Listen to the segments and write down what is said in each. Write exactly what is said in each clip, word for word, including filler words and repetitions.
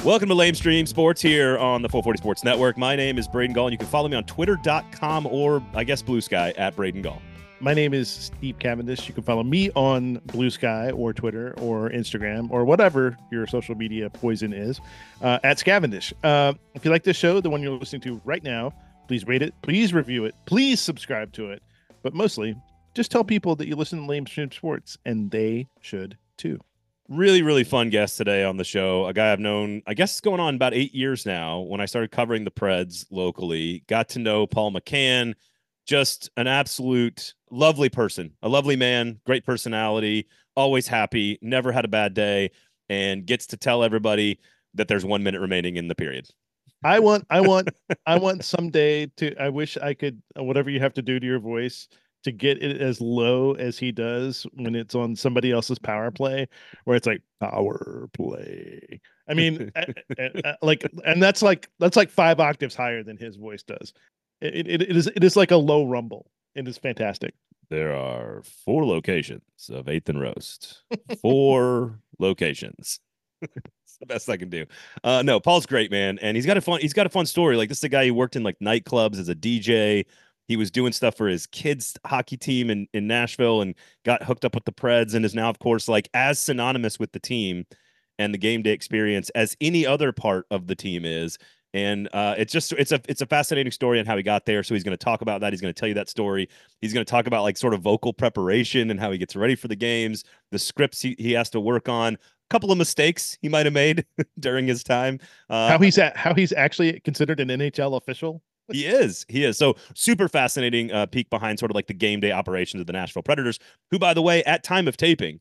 Welcome to Lamestream Sports here on the four forty Sports Network. My name is Braden Gall, and you can follow me on twitter dot com or, I guess, Blue Sky at Braden Gall. My name is Steve Cavendish. You can follow me on Blue Sky or Twitter or Instagram or whatever your social media poison is uh, at Scavendish. Uh, if you like this show, the one you're listening to right now, please rate it, please review it, please subscribe to it. But mostly, just tell people that you listen to Lamestream Sports, and they should too. Really, really fun guest today on the show. A guy I've known, I guess it's going on about eight years now. When I started covering the Preds locally, got to know Paul McCann, just an absolute lovely person, a lovely man, great personality, always happy, never had a bad day, and gets to tell everybody that there's one minute remaining in the period. I want, I want, I want someday to, I wish I could, whatever you have to do to your voice, to get it as low as he does when it's on somebody else's power play, where it's like power play. I mean, like, and that's like, that's like five octaves higher than his voice does. It, it, it is, it is like a low rumble. It is fantastic. There are four locations of Eighth and Roast. Four locations. It's the best I can do. Uh, no, Paul's great, man. And he's got a fun, he's got a fun story. Like, this is a guy who worked in like nightclubs as a D J. He was doing stuff for his kids' hockey team in, in Nashville and got hooked up with the Preds and is now, of course, like as synonymous with the team and the game day experience as any other part of the team is. And uh, it's just it's a it's a fascinating story on how he got there. So he's going to talk about that. He's going to tell you that story. He's going to talk about like sort of vocal preparation and how he gets ready for the games, the scripts he, he has to work on, a couple of mistakes he might have made during his time. Uh, how he's at, how he's actually considered an N H L official. He is. He is. So super fascinating uh, peek behind sort of like the game day operations of the Nashville Predators, who, by the way, at time of taping,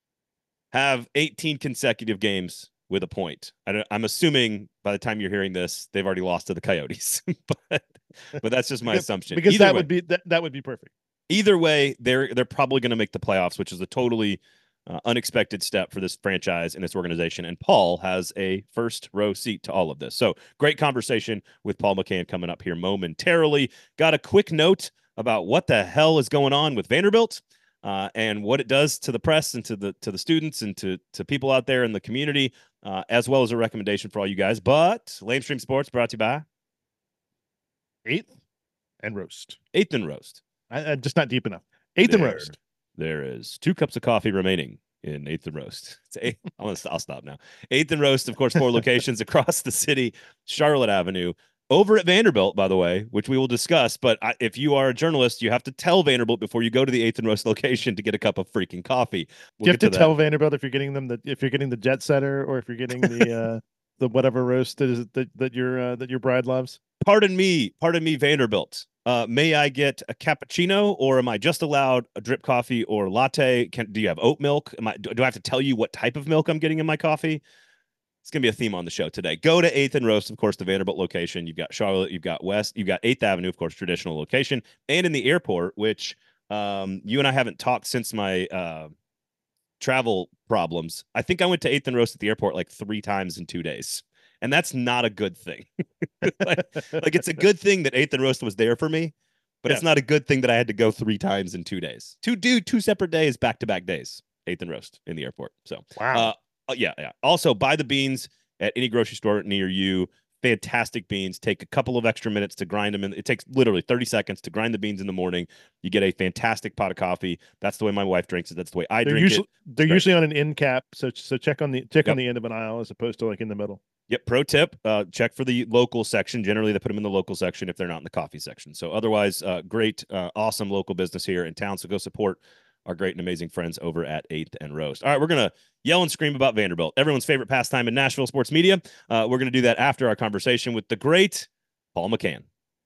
have eighteen consecutive games with a point. I I'm assuming by the time you're hearing this, they've already lost to the Coyotes, but but that's just my because, assumption. Because either that way, would be that, that would be perfect. Either way, they're they're probably going to make the playoffs, which is a totally uh, unexpected step for this franchise and its organization. And Paul has a first row seat to all of this. So great conversation with Paul McCann coming up here momentarily. Got a quick note about what the hell is going on with Vanderbilt. Uh, and what it does to the press and to the to the students and to to people out there in the community, uh, as well as a recommendation for all you guys. But Lamestream Sports brought to you by Eighth and Roast. Eighth and Roast. I, I'm just not deep enough. Eighth there, and Roast. There is two cups of coffee remaining in Eighth and Roast. It's eight, I'll, I'll stop now. Eighth and Roast, of course, four locations across the city, Charlotte Avenue. Over at Vanderbilt, by the way, which we will discuss. But I, if you are a journalist, you have to tell Vanderbilt before you go to the Eighth and Roast location to get a cup of freaking coffee. We'll you have to, to tell Vanderbilt if you're getting them the if you're getting the jet setter or if you're getting the uh, the whatever roast that is that that your uh, that your bride loves. Pardon me, pardon me, Vanderbilt. Uh, may I get a cappuccino, or am I just allowed a drip coffee or latte? Can do you have oat milk? Am I do, do I have to tell you what type of milk I'm getting in my coffee? It's going to be a theme on the show today. Go to eighth and Roast, of course, the Vanderbilt location. You've got Charlotte, you've got West, you've got eighth Avenue, of course, traditional location, and in the airport, which um, you and I haven't talked since my uh, travel problems. I think I went to eighth and Roast at the airport like three times in two days, and that's not a good thing. like, like, it's a good thing that eighth and Roast was there for me, but yes. It's not a good thing that I had to go three times in two days. Two do two separate days, back-to-back days, eighth and Roast in the airport. So, wow. Uh, Uh, yeah, yeah. Also, buy the beans at any grocery store near you. Fantastic beans. Take a couple of extra minutes to grind them in. It takes literally thirty seconds to grind the beans in the morning. You get a fantastic pot of coffee. That's the way my wife drinks it. That's the way I they're drink usually, it. They're usually on an end cap, so so check on the check yep. on the end of an aisle as opposed to like in the middle. Yep. Pro tip: uh, check for the local section. Generally, they put them in the local section if they're not in the coffee section. So otherwise, uh, great, uh, awesome local business here in town. So go support our great and amazing friends over at Eighth and Roast. All right, we're going to yell and scream about Vanderbilt, everyone's favorite pastime in Nashville sports media. Uh, we're going to do that after our conversation with the great Paul McCann.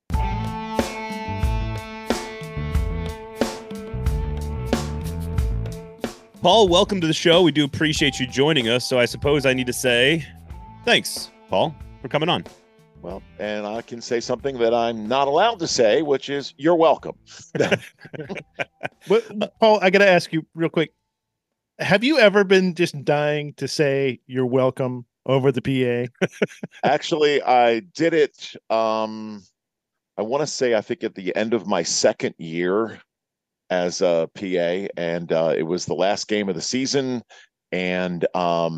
Paul, welcome to the show. We do appreciate you joining us. So I suppose I need to say thanks, Paul, for coming on. Well, and I can say something that I'm not allowed to say, which is you're welcome. But, Paul, I got to ask you real quick. Have you ever been just dying to say you're welcome over the P A? Actually, I did it. Um, I want to say, I think at the end of my second year as a P A, and uh, it was the last game of the season. And um,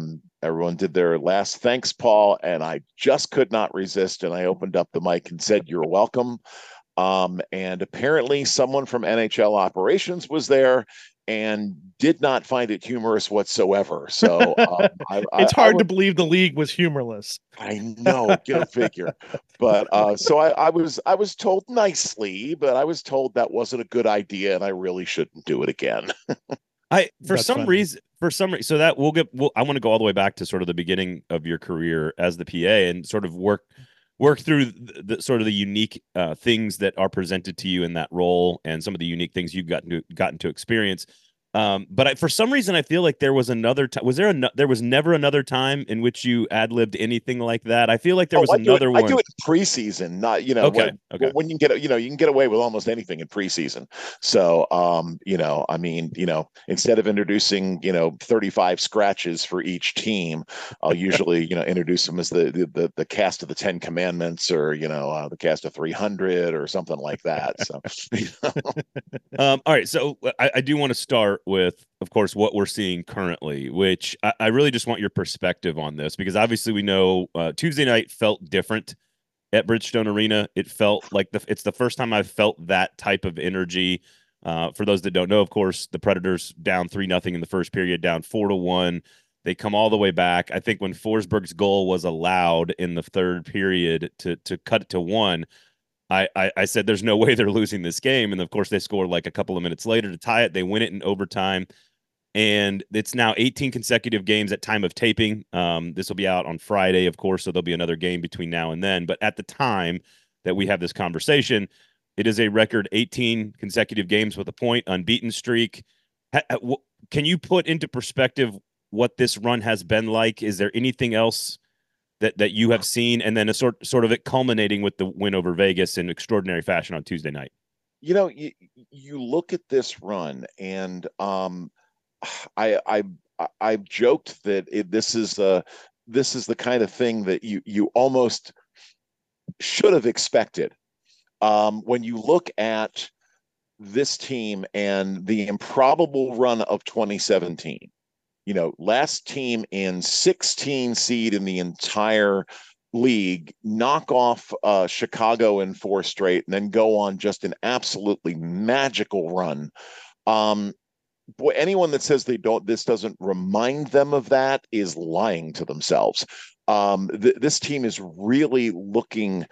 everyone did their last thanks, Paul, and I just could not resist. And I opened up the mic and said, "You're welcome." Um, and apparently someone from N H L operations was there and did not find it humorous whatsoever. So um, I, I, it's hard I to believe the league was humorless. I know, go figure. But uh, so I, I was I was told nicely, but I was told that wasn't a good idea, and I really shouldn't do it again. I for That's some funny. reason for some reason so that we'll get we'll, I want to go all the way back to sort of the beginning of your career as the P A and sort of work work through the, the sort of the unique uh, things that are presented to you in that role and some of the unique things you've gotten to gotten to experience. Um, but I, for some reason, I feel like there was another time. Was there a? There was never another time in which you ad libbed anything like that. I feel like there Oh, was I do it. another I one. do it in preseason, not you know Okay, when okay. when you can get you know you can get away with almost anything in preseason. So um, you know, I mean, you know, instead of introducing you know thirty-five scratches for each team, I'll usually you know introduce them as the the the cast of the Ten Commandments or you know uh, the cast of three hundred or something like that. So. You know. Um, all right, so I, I do want to start with, of course, what we're seeing currently, which I, I really just want your perspective on this because obviously we know uh, Tuesday night felt different at Bridgestone Arena. It felt like the it's the first time I've felt that type of energy. Uh, for those that don't know, of course, the Predators down three nothing in the first period, down four to one. They come all the way back. I think when Forsberg's goal was allowed in the third period to to cut it to one. I, I, I said there's no way they're losing this game. And of course, they scored like a couple of minutes later to tie it. They win it in overtime. And it's now eighteen consecutive games at time of taping. Um, this will be out on Friday, of course, so there'll be another game between now and then. But at the time that we have this conversation, it is a record eighteen consecutive games with a point, unbeaten streak. Can you put into perspective what this run has been like? Is there anything else that that you have seen, and then a sort sort of it culminating with the win over Vegas in extraordinary fashion on Tuesday night? You know, you you look at this run, and um, I I I've joked that it, this is uh this is the kind of thing that you you almost should have expected. Um, when you look at this team and the improbable run of twenty seventeen, you know, last team in sixteen seed in the entire league, knock off uh, Chicago in four straight, and then go on just an absolutely magical run. Um, boy, anyone that says they don't, this doesn't remind them of that is lying to themselves. Um, th- this team is really looking.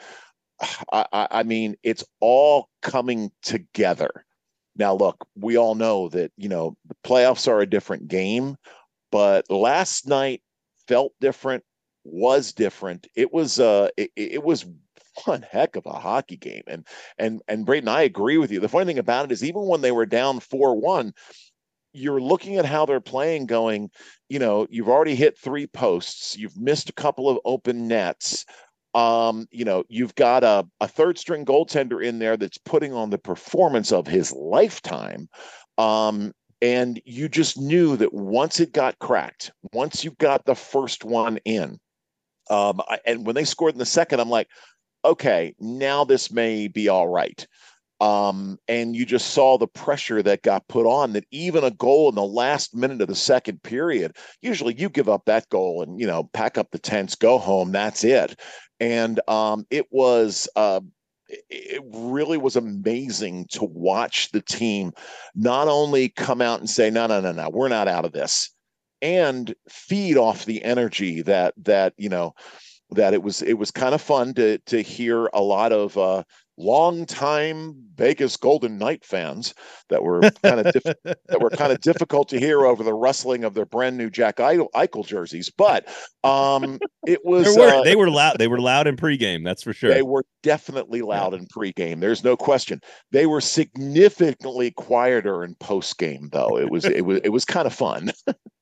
I, I, I mean, it's all coming together. Now, look, we all know that you know the playoffs are a different game, but last night felt different, was different. It was uh it, it was one heck of a hockey game. And and and Brayden, I agree with you. The funny thing about it is even when they were down four one, you're looking at how they're playing going, you know, you've already hit three posts, you've missed a couple of open nets. Um, you know, you've got a, a third string goaltender in there that's putting on the performance of his lifetime. Um, and you just knew that once it got cracked, once you got the first one in, um, I, and when they scored in the second, I'm like, okay, now this may be all right. Um, and you just saw the pressure that got put on that even a goal in the last minute of the second period, usually you give up that goal and, you know, pack up the tents, go home, that's it. And um, it was, uh, it really was amazing to watch the team not only come out and say, no, no, no, no, we're not out of this, and feed off the energy that, that, you know, that it was, it was kind of fun to, to hear a lot of, uh, long-time Vegas Golden Knight fans that were kind of diff- that were kind of difficult to hear over the rustling of their brand new Jack Eichel jerseys. But um, it was were, uh, they were loud. They were loud in pregame. That's for sure. They were definitely loud yeah. in pregame. There's no question. They were significantly quieter in postgame, though. It was it was it was kind of fun.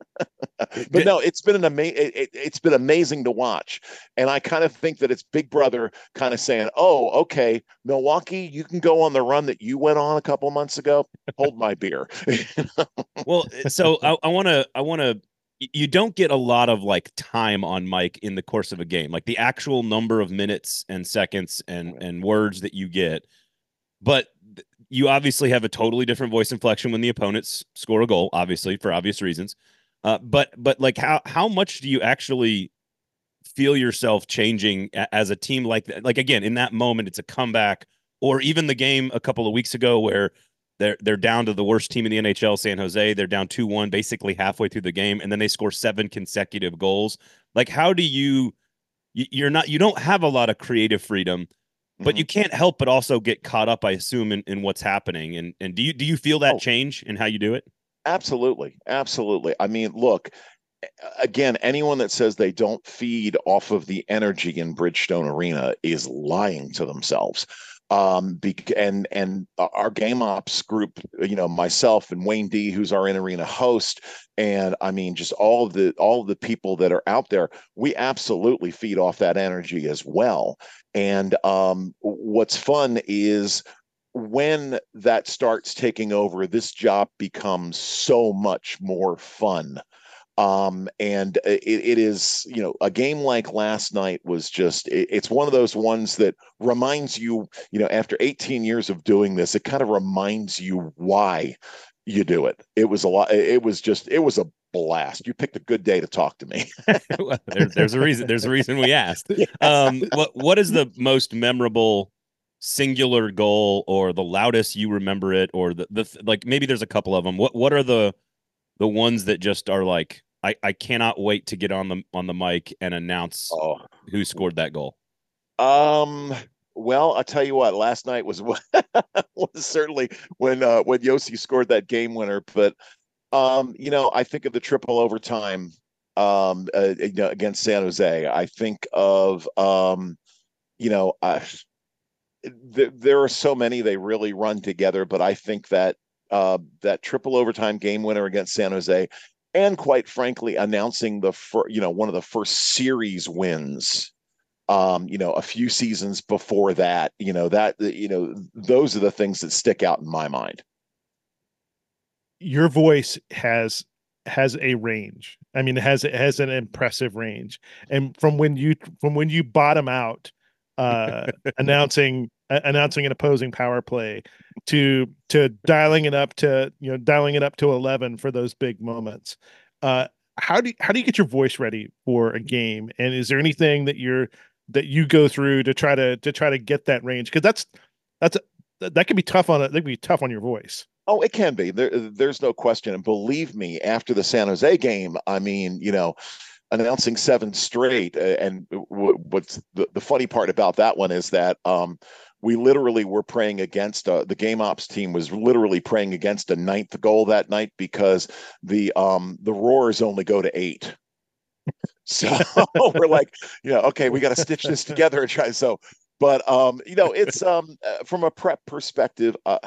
But no, it's been an amazing. It, it's been amazing to watch, and I kind of think that it's Big Brother kind of saying, "Oh, okay, Milwaukee, you can go on the run that you went on a couple months ago. Hold my beer." Well, so I want to, I want to. You don't get a lot of like time on mic in the course of a game, like the actual number of minutes and seconds and and words that you get, but you obviously have a totally different voice inflection when the opponents score a goal, obviously for obvious reasons. Uh, but but like how how much do you actually feel yourself changing a- as a team like that? Like again, in that moment, it's a comeback, or even the game a couple of weeks ago where they're they're down to the worst team in the N H L, San Jose. They're down two one basically halfway through the game, and then they score seven consecutive goals. Like how do you you- you're not you don't have a lot of creative freedom, but Mhm. you can't help but also get caught up, I assume, in, in what's happening. And and do you do you feel that Oh, change in how you do it? absolutely. Absolutely. I mean, look, again, anyone that says they don't feed off of the energy in Bridgestone Arena is lying to themselves. Um, be, and and our game ops group, you know, myself and Wayne D, who's our in arena host, and I mean, just all of the all of the people that are out there, we absolutely feed off that energy as well. And um, what's fun is when that starts taking over, this job becomes so much more fun. Um, and it, it is, you know, a game like last night was just, it, it's one of those ones that reminds you, you know, after eighteen years of doing this, it kind of reminds you why you do it. It was a lot, it was just, it was a blast. You picked a good day to talk to me. Well, there's there's a reason there's a reason we asked. Yeah. Um, what what is the most memorable singular goal, or the loudest you remember it, or the the like maybe there's a couple of them. What what are the the ones that just are like I I cannot wait to get on the on the mic and announce Oh, who scored that goal? um, well, I'll tell you what, last night was was certainly when uh when Yossi scored that game winner, but Um, you know, I think of the triple overtime um uh, you know, against San Jose. I think of um, you know, uh, th- there are so many they really run together, but I think that uh that triple overtime game winner against San Jose, and quite frankly, announcing the fir- you know, one of the first series wins um, you know, a few seasons before that, you know, that you know, those are the things that stick out in my mind. Your voice has has a range. I mean, it has it has an impressive range. And from when you from when you bottom out, uh, announcing uh, announcing an opposing power play, to to dialing it up to you know dialing it up to eleven for those big moments. Uh, how do you, how do you get your voice ready for a game? And is there anything that you're that you go through to try to to try to get that range? Because that's that's that can be tough on it. That can be tough on your voice. Oh, it can be. There, there's no question. And believe me, after the San Jose game, I mean, you know, announcing seven straight. Uh, and w- what's the, the funny part about that one is that um, we literally were praying against uh, the game ops team was literally praying against a ninth goal that night because the um, the Roars only go to eight. So we're like, you know, okay, we got to stitch this together and try. So, but um, you know, it's um, uh, from a prep perspective. Uh,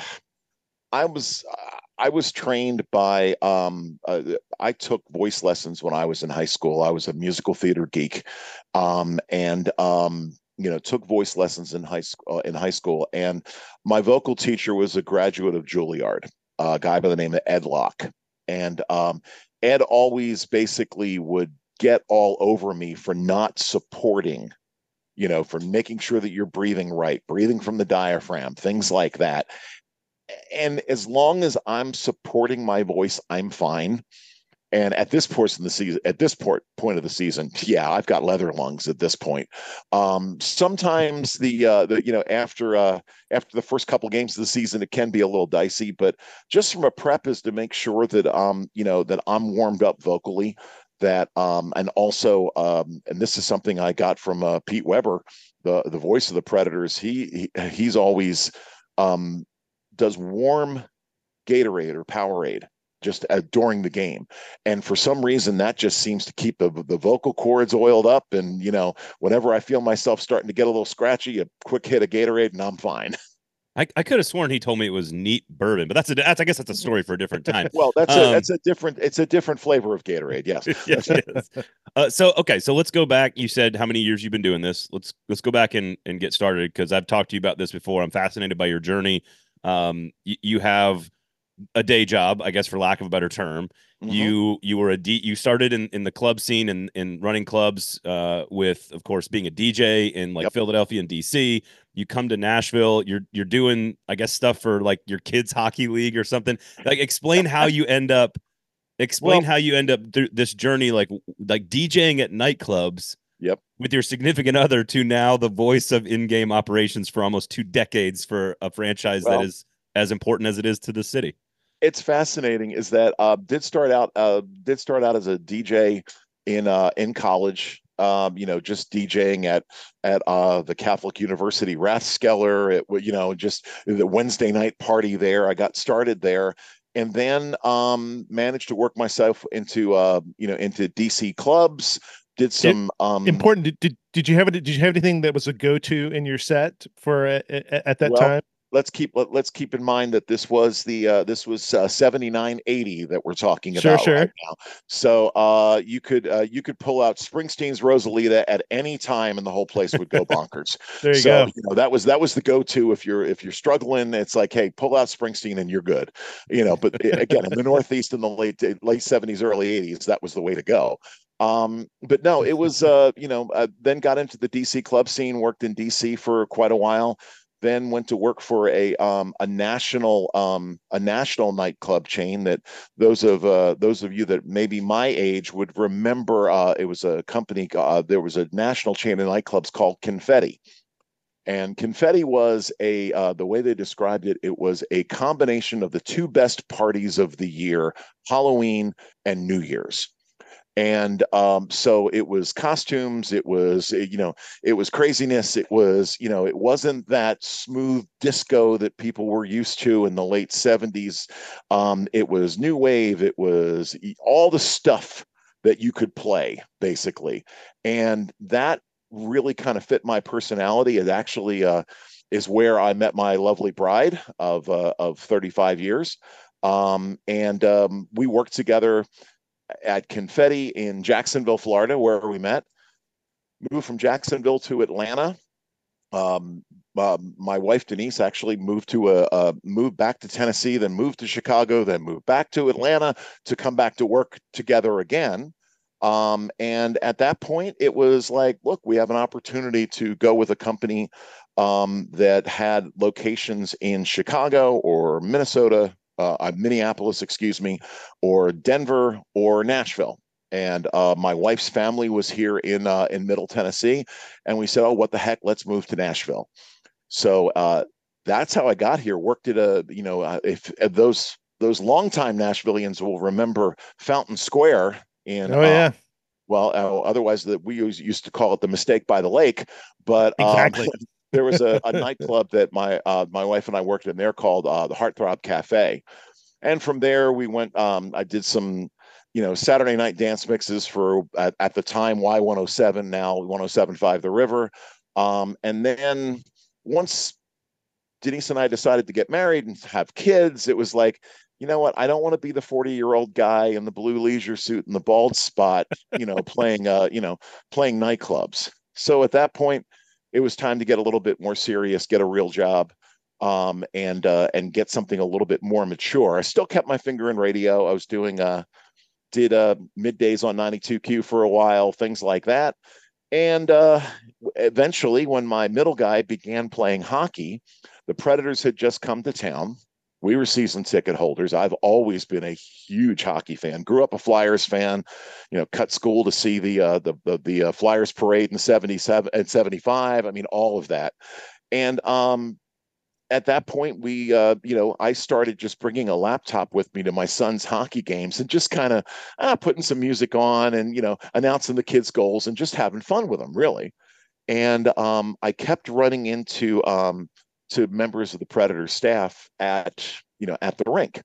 I was I was trained by um uh, I took voice lessons when I was in high school. I was a musical theater geek, um and um you know, took voice lessons in high school uh, in high school, and my vocal teacher was a graduate of Juilliard, a guy by the name of Ed Locke, and um Ed always basically would get all over me for not supporting, you know, for making sure that you're breathing right, breathing from the diaphragm, things like that. And as long as I'm supporting my voice, I'm fine. And at this point in the season, at this point point of the season, yeah, I've got leather lungs at this point. Um, sometimes the uh, the you know, after uh, after the first couple games of the season, it can be a little dicey. But just from a prep is to make sure that um you know, that I'm warmed up vocally. That um and also um and this is something I got from uh, Pete Weber, the the voice of the Predators. He, he he's always um does warm Gatorade or Powerade just uh, during the game. And for some reason, that just seems to keep the, the vocal cords oiled up. And, you know, whenever I feel myself starting to get a little scratchy, a quick hit of Gatorade and I'm fine. I, I could have sworn he told me it was neat bourbon, but that's a that's I guess that's a story for a different time. Well, that's a Um, that's a different it's a different flavor of Gatorade. Yes. yes, it is. Uh, so okay, so let's go back. You said how many years you've been doing this? Let's let's go back and and get started because I've talked to you about this before. I'm fascinated by your journey. Um, y- you have a day job, I guess, for lack of a better term. Mm-hmm. You you were a D. You started in in the club scene and in running clubs, uh, with of course being a D J in like Yep. Philadelphia and D C. You come to Nashville. You're you're doing, I guess, stuff for like your kids' hockey league or something. Like, explain how you end up Explain Well, how you end up through this journey, like like DJing at nightclubs. Yep. With your significant other to now the voice of in-game operations for almost two decades for a franchise Well, that is as important as it is to the city. it's fascinating is that uh did start out uh did start out as a D J in uh in college. Um, you know, just DJing at at uh the Catholic University Rathskeller. It you know, just the Wednesday night party there. I got started there and then um managed to work myself into uh you know into D C clubs, did it, some um important. Did, did did you have it? Did you have anything that was a go-to in your set for uh, at, at that well time? let's keep let, let's keep in mind that this was the uh, this was uh, seventy-nine eighty that we're talking Sure, about right sure. now. So uh, you could uh, you could pull out Springsteen's Rosalita at any time and the whole place would go bonkers. There you So go. you know that was that was the go-to if you're if you're struggling. It's like, hey, pull out Springsteen and you're good. You know, but again, in the Northeast in the late late seventies, early eighties, that was the way to go. Um, but no, it was uh, you know, uh, then got into the D C club scene, worked in D C for quite a while, then went to work for a um, a national um, a national nightclub chain that those of uh, those of you that maybe my age would remember. Uh, it was a company. Uh, there was a national chain of nightclubs called Confetti, and Confetti was a uh, the way they described it. It was a combination of the two best parties of the year, Halloween and New Year's. And um, so it was costumes, it was you know it was craziness, it was you know it wasn't that smooth disco that people were used to in the late seventies. Um, it was new wave, it was all the stuff that you could play basically, and that really kind of fit my personality. It actually uh, is where I met my lovely bride of uh, of thirty-five years. Um, and um, we worked together at Confetti in Jacksonville, Florida, where we met. Moved from Jacksonville to Atlanta. Um, uh, my wife Denise actually moved to a uh, moved back to Tennessee, then moved to Chicago, then moved back to Atlanta to come back to work together again. Um, and at that point, it was like, look, we have an opportunity to go with a company um, that had locations in Chicago or Minnesota, uh, Minneapolis, excuse me, or Denver or Nashville. And uh, my wife's family was here in uh, in Middle Tennessee, and we said, "Oh, what the heck? Let's move to Nashville." So uh, that's how I got here. Worked at a you know uh, if, if those those longtime Nashvillians will remember Fountain Square in Oh uh, yeah, well, uh, otherwise that we used to call it the Mistake by the Lake, but um, exactly. there was a, a nightclub that my uh, my wife and I worked in there called uh, the Heartthrob Cafe, and from there we went. Um, I did some, you know, Saturday night dance mixes for at, at the time Y one oh seven, now one oh seven point five The River, um, and then once Denise and I decided to get married and have kids, it was like, you know what? I don't want to be the forty year old guy in the blue leisure suit and the bald spot, you know, playing, uh, you know, playing nightclubs. So at that point, it was time to get a little bit more serious, get a real job, um, and uh, and get something a little bit more mature. I still kept my finger in radio. I was doing, uh, did uh, middays on ninety-two Q for a while, things like that. And uh, eventually, when my middle guy began playing hockey, the Predators had just come to town. We were season ticket holders. I've always been a huge hockey fan. Grew up a Flyers fan. You know, cut school to see the uh, the the, the uh, Flyers parade in seventy-seven and seventy-five. I mean, all of that. And um, at that point, we, uh, you know, I started just bringing a laptop with me to my son's hockey games and just kind of uh, putting some music on and, you know, announcing the kids' goals and just having fun with them, really. And um, I kept running into um, to members of the Predator staff at, you know, at the rink.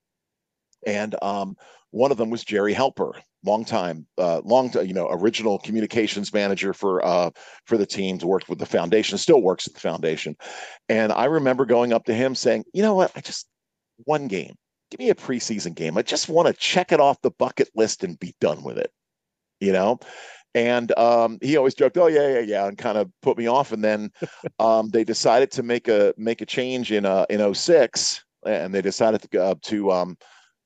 And um, one of them was Jerry Helper, long time, uh, long, you know, original communications manager for uh, for the teams, worked with the foundation, still works at the foundation. And I remember going up to him saying, you know what, I just one game, give me a preseason game. I just want to check it off the bucket list and be done with it, you know. And um, he always joked, "Oh yeah, yeah, yeah," and kind of put me off. And then um, they decided to make a make a change in uh, in oh six, and they decided to uh, to um,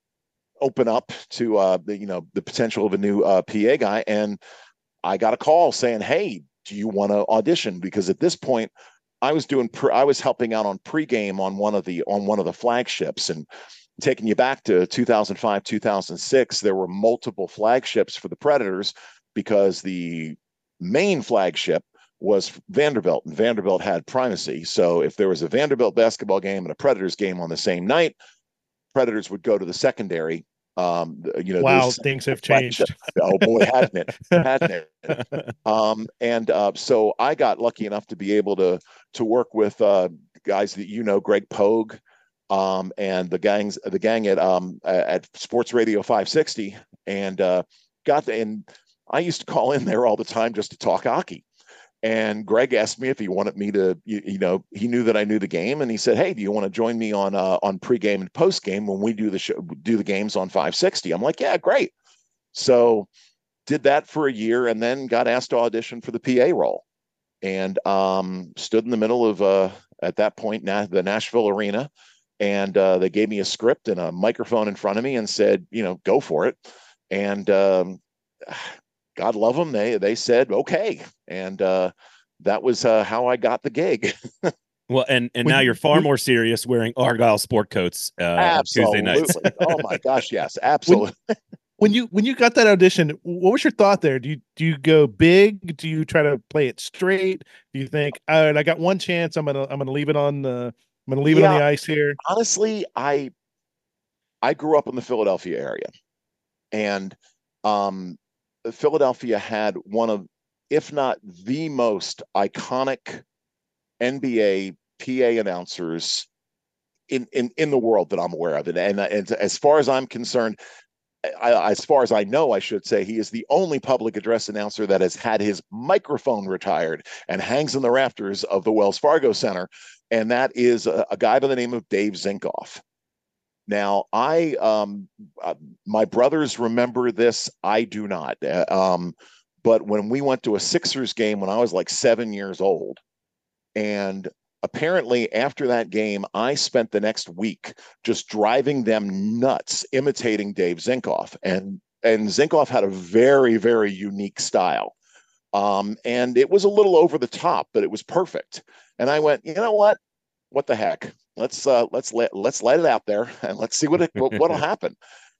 open up to uh, the you know the potential of a new uh, P A guy. And I got a call saying, "Hey, do you want to audition?" Because at this point, I was doing pre- I was helping out on pregame on one of the on one of the flagships, and taking you back to two thousand five, two thousand six, there were multiple flagships for the Predators because the main flagship was Vanderbilt, and Vanderbilt had primacy. So if there was a Vanderbilt basketball game and a Predators game on the same night, Predators would go to the secondary. Um, you know, wow, things have changed. Oh boy, hadn't it? Hadn't it? Um, and uh, so I got lucky enough to be able to to work with uh, guys that you know, Greg Pogue, um, and the gangs, the gang at um, at Sports Radio five sixty, and uh, got the, and I used to call in there all the time just to talk hockey. And Greg asked me if he wanted me to, you, you know, he knew that I knew the game, and he said, "Hey, do you want to join me on uh, on pregame and postgame when we do the show, do the games on five sixty?" I'm like, "Yeah, great." So did that for a year, and then got asked to audition for the P A role, and um, stood in the middle of uh, at that point na- the Nashville Arena, and uh, they gave me a script and a microphone in front of me and said, "You know, go for it." And um, God love them. They they said okay, and uh, that was uh, how I got the gig. Well, and and When now you- you're far when- more serious wearing Argyle sport coats uh, on Tuesday nights. Absolutely. Oh my gosh, yes, absolutely. when you when you got that audition, what was your thought there? Do you do you go big? Do you try to play it straight? Do you think, all right, I got one chance, I'm gonna I'm gonna leave it on the I'm gonna leave it on Yeah. the ice here? Honestly, I I grew up in the Philadelphia area, and um, Philadelphia had one of, if not the most iconic N B A P A announcers in in in the world that I'm aware of. And and, and as far as I'm concerned, I, as far as I know, I should say, he is the only public address announcer that has had his microphone retired and hangs in the rafters of the Wells Fargo Center, and that is a, a guy by the name of Dave Zinkoff. Now, I um, uh, my brothers remember this. I do not. Uh, um, but when we went to a Sixers game when I was like seven years old, and apparently after that game, I spent the next week just driving them nuts, imitating Dave Zinkoff. And and Zinkoff had a very, very unique style. Um, and it was a little over the top, but it was perfect. And I went, you know what? What the heck? Let's uh, let's let let's let it out there and let's see what it what, what'll happen.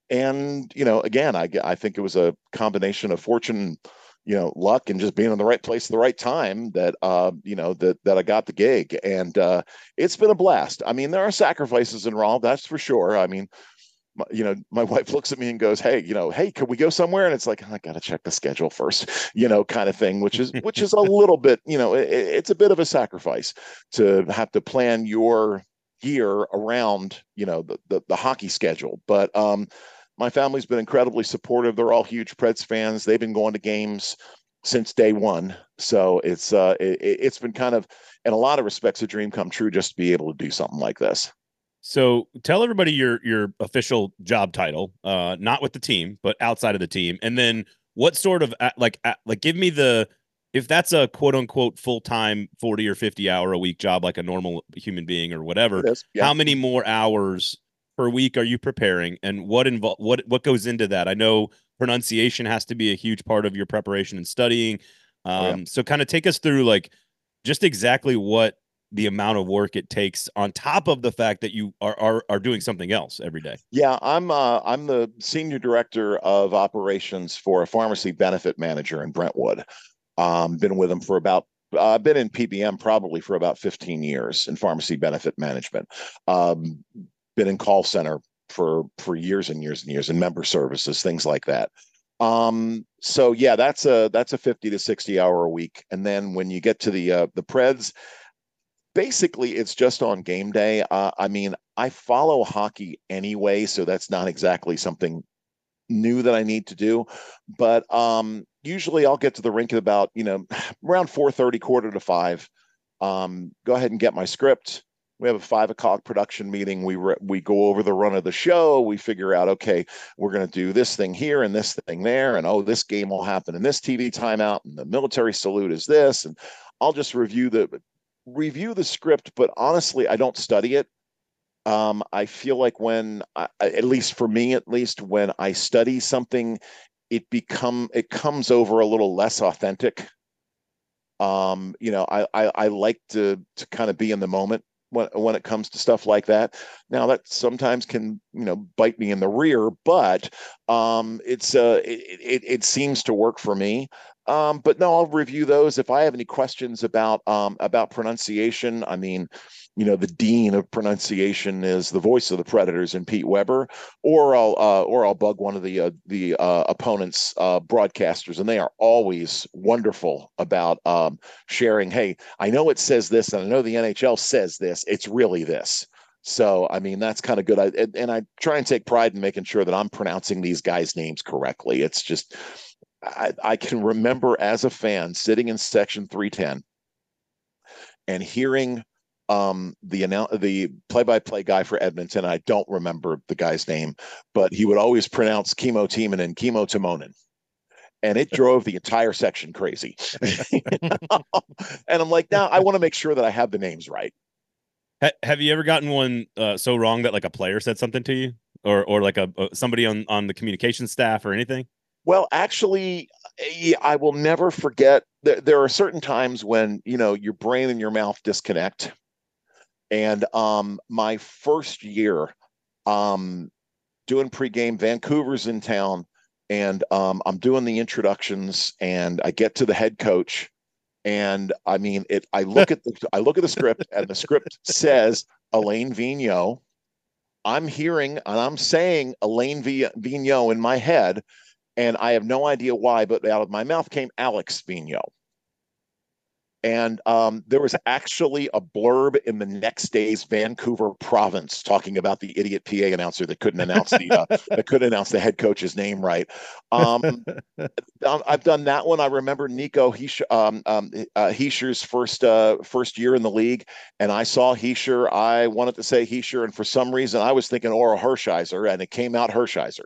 And you know, again, I I think it was a combination of fortune, you know, luck, and just being in the right place at the right time that uh, you know, that that I got the gig. And uh, it's been a blast. I mean, there are sacrifices involved, that's for sure. I mean, my, you know, my wife looks at me and goes, "Hey, you know, hey, could we go somewhere?" And it's like, I got to check the schedule first, you know, kind of thing, which is which is a little bit, you know, it, it's a bit of a sacrifice to have to plan your year around, you know, the the, the hockey schedule. But um, my family's been incredibly supportive. They're all huge Preds fans. They've been going to games since day one. So it's uh, it, it's been kind of, in a lot of respects, a dream come true just to be able to do something like this. So tell everybody your your official job title, uh, not with the team, but outside of the team, and then what sort of like like give me the, if that's a quote unquote full time forty or fifty hour a week job like a normal human being or whatever. It is, yeah. How many more hours per week are you preparing, and what involve what what goes into that? I know pronunciation has to be a huge part of your preparation and studying. Um, Oh, yeah. So kind of take us through like just exactly what the amount of work it takes on top of the fact that you are are, are doing something else every day. Yeah, I'm uh, I'm the senior director of operations for a pharmacy benefit manager in Brentwood. Um, been with them for about uh, been in P B M probably for about fifteen years in pharmacy benefit management. Um, been in call center for for years and years and years in member services, things like that. Um, so yeah, that's a that's a fifty to sixty hour a week. And then when you get to the uh, the Preds, basically it's just on game day. Uh, I mean, I follow hockey anyway, so that's not exactly something new that I need to do. But um, usually I'll get to the rink at about, you know, around four thirty, quarter to five. Um, go ahead and get my script. We have a five o'clock production meeting. We re- we go over the run of the show. We figure out, okay, we're going to do this thing here and this thing there, and oh, this game will happen in this T V timeout, and the military salute is this, and I'll just review the review the script. But honestly, I don't study it. Um, I feel like when, I, at least for me, at least when I study something, it become it comes over a little less authentic. Um, you know, I, I I like to to kind of be in the moment when when it comes to stuff like that. Now that sometimes can, you know, bite me in the rear, but um, it's uh, it, it it seems to work for me. Um, but no, I'll review those. If I have any questions about um, about pronunciation, I mean, you know, the dean of pronunciation is the voice of the Predators and Pete Weber, or I'll uh, or I'll bug one of the uh, the uh, opponents' uh, broadcasters, and they are always wonderful about um, sharing. Hey, I know it says this, and I know the N H L says this. It's really this. So, I mean, that's kind of good. I, and, and I try and take pride in making sure that I'm pronouncing these guys' names correctly. It's just, I, I can remember as a fan sitting in section three ten and hearing um, the the play-by-play guy for Edmonton. I don't remember the guy's name, but he would always pronounce Kimmo Timonen and Kimmo Timonen. And it drove the entire section crazy. And I'm like, now I want to make sure that I have the names right. Have you ever gotten one uh, so wrong that like a player said something to you, or or like a, a somebody on on the communication staff or anything? Well, actually, I will never forget that there are certain times when, you know, your brain and your mouth disconnect. And um, my first year um, doing pregame, Vancouver's in town, and um, I'm doing the introductions, and I get to the head coach. And I mean, it. I look at the I look at the script, and the script says Alain Vigneault. I'm hearing and I'm saying Alain Vigneault in my head, and I have no idea why, but out of my mouth came Alex Vigneault. And um, there was actually a blurb in the next day's Vancouver Province talking about the idiot P A announcer that couldn't announce the uh, that couldn't announce the head coach's name right. Um, I've done that one. I remember Nico Hischier, um, um, uh, Hischier's first uh, first year in the league, and I saw Hischier. I wanted to say Hischier, and for some reason I was thinking Oral Hershiser, and it came out Hershiser.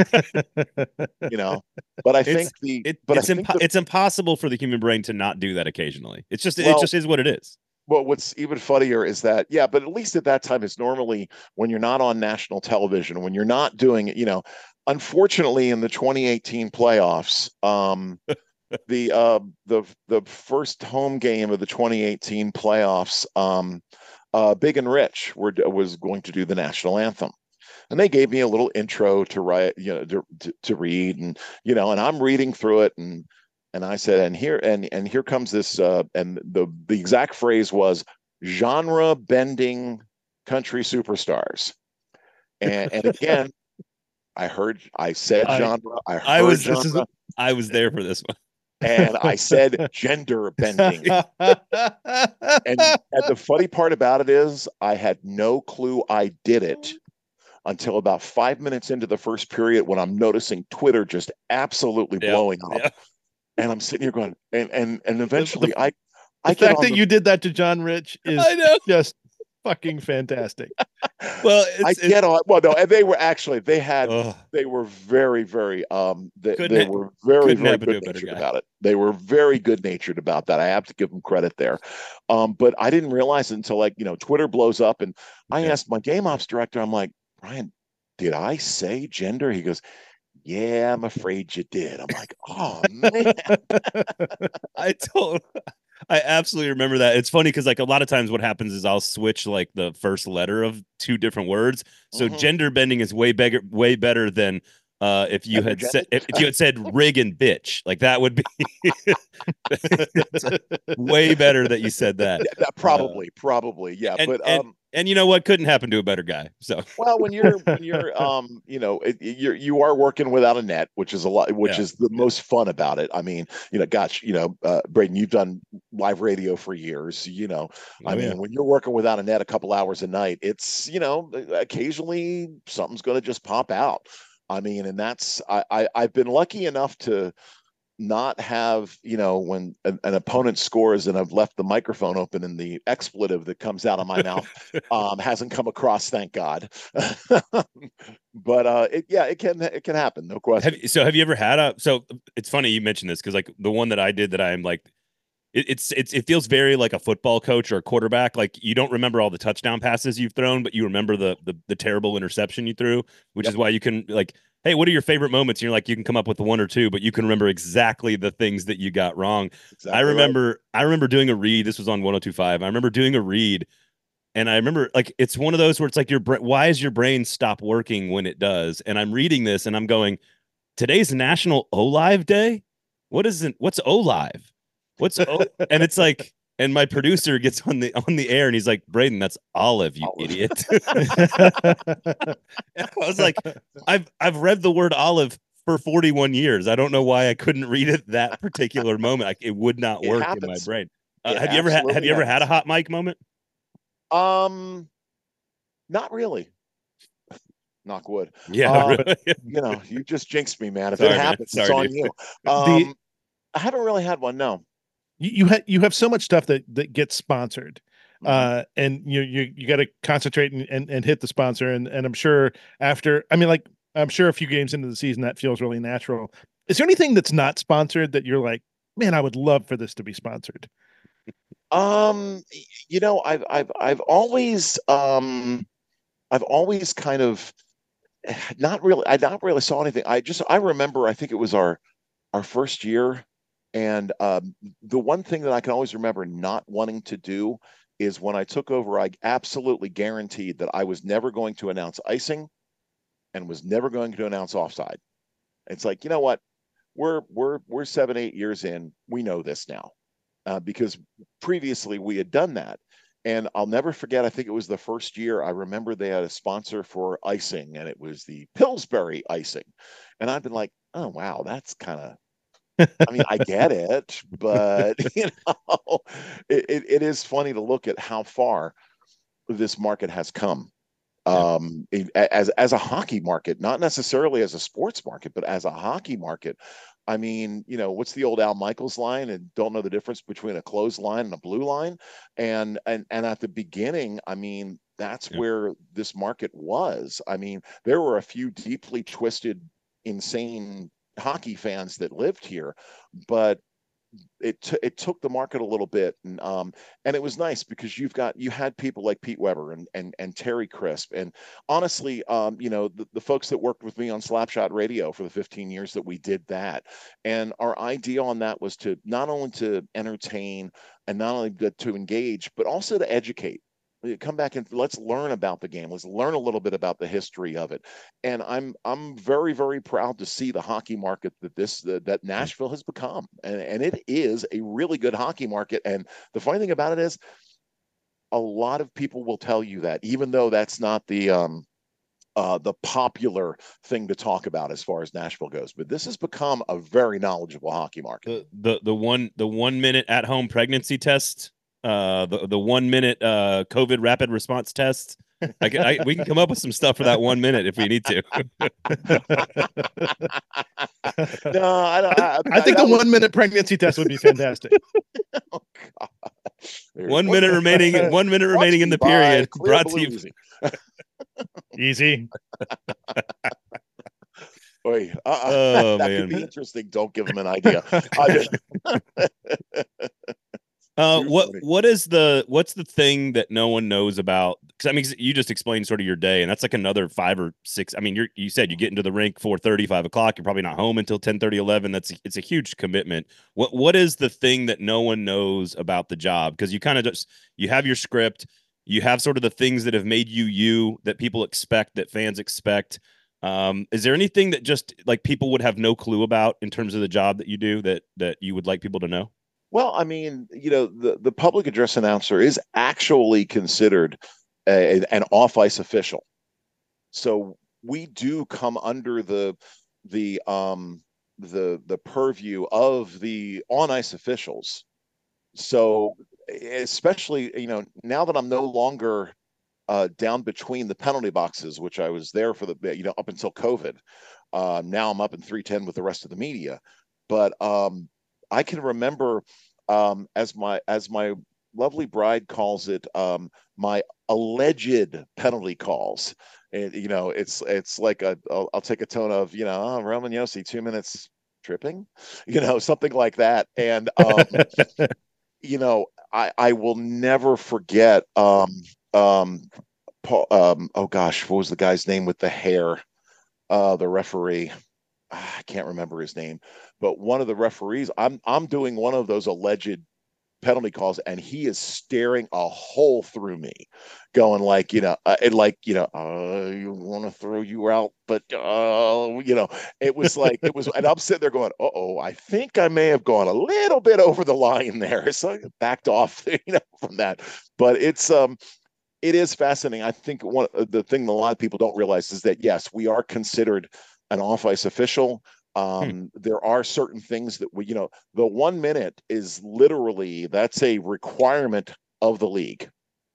You know, but I think it's, the it, but it's I think impo- the, it's impossible for the human brain to not do that occasionally. It's just well, it just is what it is. Well, what's even funnier is that, yeah, but at least at that time, it's normally when you're not on national television, when you're not doing it, you know, unfortunately in the twenty eighteen playoffs, um, the, uh, the, the first home game of the twenty eighteen playoffs, um, uh, Big and Rich were, was going to do the national anthem. And they gave me a little intro to write, you know, to, to, to read, and, you know, and I'm reading through it, and, And I said, and here and and here comes this, uh, and the the exact phrase was genre bending country superstars. And and again, I heard I said I, genre. I heard I was genre, this is, I was there for this one. And I said gender bending. and and the funny part about it is I had no clue I did it until about five minutes into the first period, when I'm noticing Twitter just absolutely Yep, blowing up. yep. And I'm sitting here going, and and and eventually the, I, I the fact that the, you did that to John Rich is I know. just fucking fantastic. Well, I it's, get on. Well, no, and they were actually they had ugh. they were very very um they, Couldn't they ha- were very couldn't very happen to a good better natured guy. about it. They were very good natured about that. I have to give them credit there. Um, but I didn't realize it until, like, you know, Twitter blows up, and I Yeah. asked my game ops director, I'm like, Brian, did I say gender? He goes, yeah, I'm afraid you did. I'm like, oh man. I told I absolutely remember that. It's funny because, like, a lot of times what happens is I'll switch like the first letter of two different words. So Mhm. gender bending is way bigger, way better than uh, if you had said if, if you had said rig and bitch. Like that would be way better that you said that. Yeah, that Uh, probably, probably, yeah. and But and um, and you know what? Couldn't happen to a better guy. So well, when you're when you're um, you know, it, you're you are working without a net, which is a lot, which Yeah. is the most fun about it. I mean, you know, gosh, you know, uh, Braden, you've done live radio for years. You know, I Oh, mean, yeah. when you're working without a net a couple hours a night, it's, you know, occasionally something's going to just pop out. I mean, and that's I, I I've been lucky enough to not have, you know, when an, an opponent scores and I've left the microphone open and the expletive that comes out of my mouth um, hasn't come across, thank God. But uh, it, yeah, it can it can happen, no question. Have, so have you ever had a? So it's funny you mentioned this because, like, the one that I did that I'm like, it, it's it's it feels very like a football coach or a quarterback. Like, you don't remember all the touchdown passes you've thrown, but you remember the the, the terrible interception you threw, which Yep. is why you can, like, hey, what are your favorite moments? And you're like, you can come up with one or two, but you can remember exactly the things that you got wrong. Exactly I right. remember I remember doing a read. This was on one oh two point five. I remember doing a read, And I remember, like, it's one of those where it's like your brain, why is your brain stop working when it does? And I'm reading this and I'm going, today's National Olive Day. What is it? What's Olive? What's o-? And it's like, and my producer gets on the on the air and he's like, Braden, that's olive, you Olive. idiot. I was like, I've I've read the word olive for forty-one years. I don't know why I couldn't read it that particular moment. Like, it would not It work happens. in my brain. Uh, It have you ever had have you ever had a happens. hot mic moment? Um, not really. Knock wood. Yeah, Um, really. you know, you just jinxed me, man. If Sorry, it man. happens, it's Sorry, on dude. you. The- Um, I haven't really had one. No. you you, ha- you have so much stuff that that gets sponsored, Mhm. uh and you you you got to concentrate and, and and hit the sponsor, and and I'm sure after, I mean, like, I'm sure a few games into the season that feels really natural. Is there anything that's not sponsored that you're like, man, I would love for this to be sponsored? Um, y- you know, I've I've I've always um I've always kind of not really I not really saw anything. I just I remember I think it was our our first year, and um the one thing that I can always remember not wanting to do is when I took over, I absolutely guaranteed that I was never going to announce icing and was never going to announce offside. It's like, you know what? We're we're we're seven, eight years in. We know this now. Uh, because previously we had done that. And I'll never forget, I think it was the first year, I remember they had a sponsor for icing, and it was the Pillsbury icing. And I've been like, oh, wow, that's kind of, I mean, I get it, but, you know, it, it, it is funny to look at how far this market has come. Um, as as a hockey market, not necessarily as a sports market, but as a hockey market. I mean, you know, what's the old Al Michaels line? And don't know the difference between a closed line and a blue line. And and and at the beginning, I mean, that's Yeah. where this market was. I mean, there were a few deeply twisted, insane hockey fans that lived here, but it t- it took the market a little bit, and um and it was nice because you've got you had people like Pete Weber and and and Terry Crisp, and honestly, um you know, the, the folks that worked with me on Slapshot Radio for the fifteen years that we did that, and our idea on that was to not only to entertain and not only to, to engage, but also to educate. Come back and let's learn about the game. Let's learn a little bit about the history of it. And I'm I'm very, very proud to see the hockey market that this that, that Nashville has become, and and it is a really good hockey market. And the funny thing about it is, a lot of people will tell you that, even though that's not the um uh, the popular thing to talk about as far as Nashville goes. But this has become a very knowledgeable hockey market. The the the one the one minute at home pregnancy test, uh, the the one minute uh COVID rapid response test. I, can, I we can come up with some stuff for that one minute if we need to. No, I don't. I, I think the that was- one minute pregnancy test would be fantastic. Oh, God. There's One minute remaining. One minute Brought remaining to in you the by period. Clear Brought to Blue you. Easy. Easy. Oy, uh, Oh, that man. could be interesting. Don't give them an idea. I just, Uh, Too what funny. what is the what's the thing that no one knows about? Because I mean, you just explained sort of your day, and that's like another five or six. I mean, you're you said you get into the rink four thirty, five o'clock. You're probably not home until ten thirty, eleven. That's it's a huge commitment. What what is the thing that no one knows about the job? Because you kind of just you have your script, you have sort of the things that have made you you that people expect, that fans expect. Um, is there anything that just like people would have no clue about in terms of the job that you do that that you would like people to know? well, I mean, you know, the, the public address announcer is actually considered a, an off ice official. So we do come under the the um the the purview of the on ice officials. So especially, you know, now that I'm no longer uh, down between the penalty boxes, which I was there for the, you know, up until COVID. Uh, now I'm up in three ten with the rest of the media. But um, I can remember, um, as my as my lovely bride calls it, um, my alleged penalty calls. And you know, it's it's like a I'll, I'll take a tone of, you know, oh, Roman Yossi two minutes tripping, you know, something like that. And um, you know, I I will never forget. Um, um, Paul, um, oh gosh, what was the guy's name with the hair? Uh, the referee. Ah, I can't remember his name, but one of the referees. I'm I'm doing one of those alleged penalty calls, and he is staring a hole through me, going like, you know, uh, and like, you know, uh, you want to throw you out, but uh, you know, it was like it was, and I'm sitting there going, uh oh, I think I may have gone a little bit over the line there, so I backed off, you know, from that. But it's um, it is fascinating. I think one the thing that a lot of people don't realize is that yes, we are considered an off-ice official. Um, hmm. There are certain things that we, you know, the one minute is literally, that's a requirement of the league,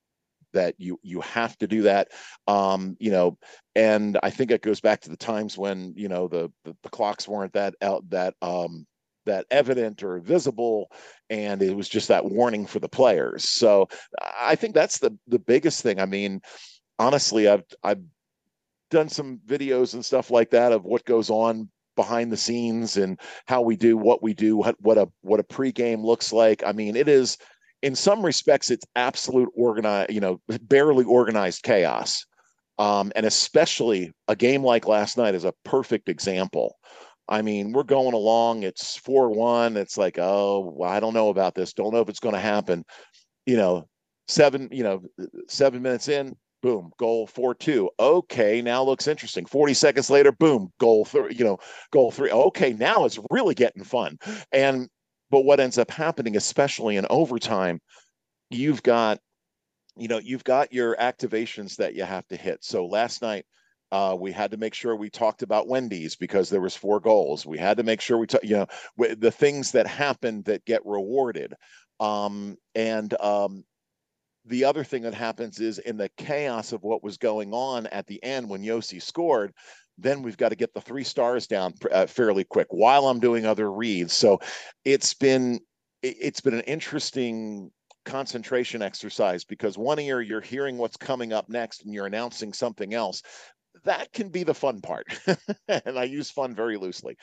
that you you have to do that. Um, you know, and I think it goes back to the times when, you know, the the, the clocks weren't that out that um that evident or visible, and it was just that warning for the players. So I think that's the the biggest thing. I mean, honestly, I've I've done some videos and stuff like that of what goes on behind the scenes and how we do what we do, what, what a what a pregame looks like. I mean, it is, in some respects, it's absolute organized, you know, barely organized chaos. Um, and especially a game like last night is a perfect example. I mean, we're going along, it's four one. It's like, oh, well, I don't know about this. Don't know if it's going to happen. You know, seven, you know, seven minutes in, boom, goal four two. Okay, now looks interesting. forty seconds later, boom, goal three, you know, goal three. Okay, now it's really getting fun. And but what ends up happening, especially in overtime, you've got, you know, you've got your activations that you have to hit. So last night, uh, we had to make sure we talked about Wendy's because there was four goals. We had to make sure we, t- you know, the things that happen that get rewarded. Um, and um, the other thing that happens is, in the chaos of what was going on at the end when Yossi scored, then we've got to get the three stars down uh, fairly quick while I'm doing other reads. So it's been it's been an interesting concentration exercise, because one ear you're hearing what's coming up next and you're announcing something else. That can be the fun part. And I use fun very loosely.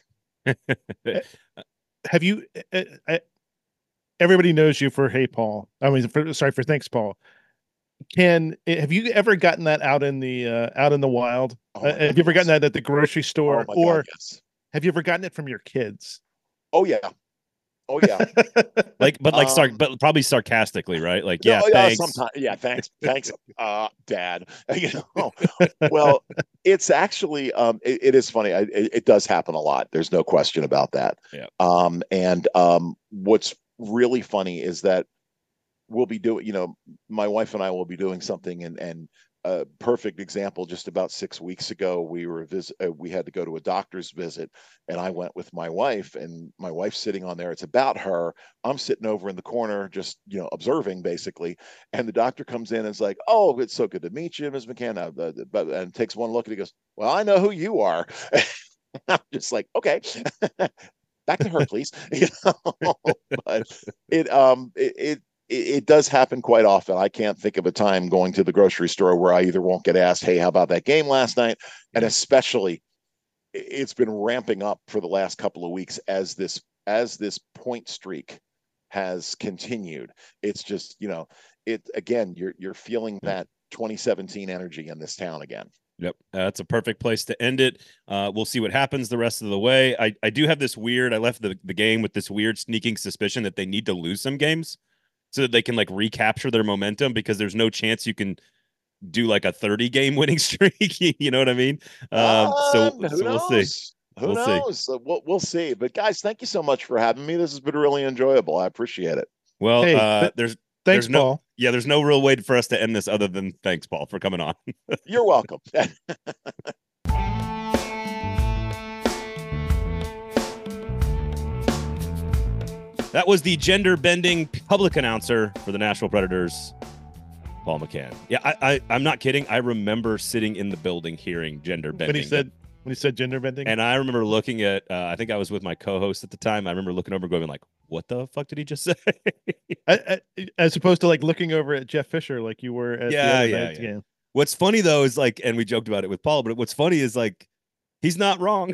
Have you uh, uh, everybody knows you for Hey Paul. I mean, for, sorry for Thanks Paul. Can have you ever gotten that out in the uh, out in the wild? Oh uh, have you ever gotten that at the grocery store, oh or God, yes. Have you ever gotten it from your kids? Oh yeah, oh yeah. like, but like, um, sar- but probably sarcastically, right? Like, no, yeah, yeah, thanks. sometimes, yeah, thanks, thanks, uh, Dad. You know, well, it's actually, um, it, it is funny. I, it, it does happen a lot. There's no question about that. Yeah. Um, and um, what's really funny is that we'll be doing, you know, my wife and I will be doing something, and and a perfect example, just about six weeks ago, we were visit, uh, we had to go to a doctor's visit, and I went with my wife, and my wife's sitting on there. It's about her. I'm sitting over in the corner, just, you know, observing basically. And the doctor comes in and is like, "Oh, it's so good to meet you, Miz McCann," uh, and takes one look and he goes, "Well, I know who you are." I'm just like, okay. Back to her, please. You know, but it um it, it it does happen quite often. I can't think of a time going to the grocery store where I either won't get asked, "Hey, how about that game last night?" And especially, it's been ramping up for the last couple of weeks as this as this point streak has continued. It's just, you know, it again, you're you're feeling that twenty seventeen energy in this town again. Yep. Uh, that's a perfect place to end it. Uh, we'll see what happens the rest of the way. I, I do have this weird, I left the, the game with this weird sneaking suspicion that they need to lose some games so that they can like recapture their momentum, because there's no chance you can do like a thirty game winning streak. You know what I mean? Um, so, Um, who so we'll knows? see. Who we'll knows? See. Uh, we'll, we'll see. But guys, thank you so much for having me. This has been really enjoyable. I appreciate it. Well, hey, uh, th- there's thanks, there's no, Paul. Yeah, there's no real way for us to end this other than thanks, Paul, for coming on. You're welcome. That was the gender-bending public announcer for the Nashville Predators, Paul McCann. Yeah, I, I, I'm not kidding. I remember sitting in the building hearing gender bending. When he said when he said gender bending, and I remember looking at. Uh, I think I was with my co-host at the time. I remember looking over, going like, "What the fuck did he just say?" I, I, as opposed to like looking over at Jeff Fisher, like you were at yeah, the other yeah, night's yeah. game. What's funny though is like, and we joked about it with Paul, but what's funny is like, he's not wrong.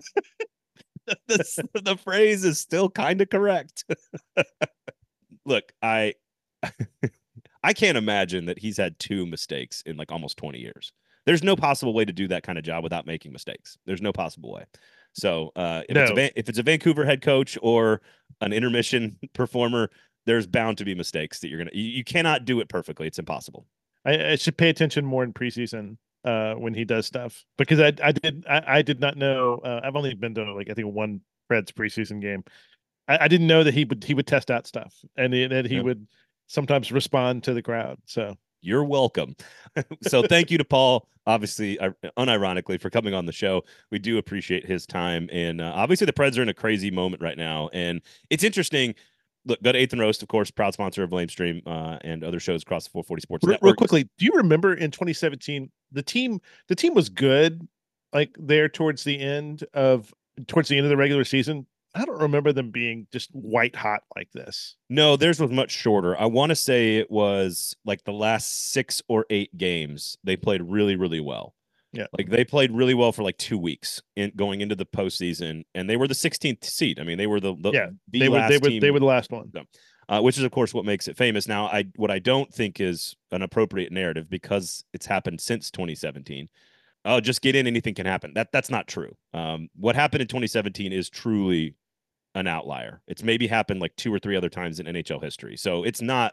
the, the phrase is still kind of correct. Look, I I can't imagine that he's had two mistakes in like almost twenty years. There's no possible way to do that kind of job without making mistakes. There's no possible way. So uh, if, No. it's a, if it's a Vancouver head coach or an intermission performer, there's bound to be mistakes that you're gonna. You, you cannot do it perfectly. It's impossible. I, I should pay attention more in preseason uh, when he does stuff because I I did I, I did not know. Uh, I've only been to like I think one Preds preseason game. I, I didn't know that he would he would test out stuff and he, that he Yep. would sometimes respond to the crowd. So you're welcome. So thank you to Paul, obviously, uh, unironically, for coming on the show. We do appreciate his time. And uh, obviously, the Preds are in a crazy moment right now. And it's interesting. Look, go to Eighth and Roast, of course, proud sponsor of Lamestream uh, and other shows across the four forty Sports real, Network. real quickly, do you remember in twenty seventeen the team the team was good, like there towards the end of towards the end of the regular season? I don't remember them being just white hot like this. No, theirs was much shorter. I want to say it was like the last six or eight games they played really, really well. Yeah, like they played really well for like two weeks in going into the postseason, and they were the sixteenth seed. I mean, they were the, the yeah the they were last they were team, they were the last one. uh, which is of course what makes it famous. Now, I what I don't think is an appropriate narrative because it's happened since twenty seventeen. Oh, just get in, anything can happen. That that's not true. Um, what happened in twenty seventeen is truly an outlier. It's maybe happened like two or three other times in N H L history. So it's not.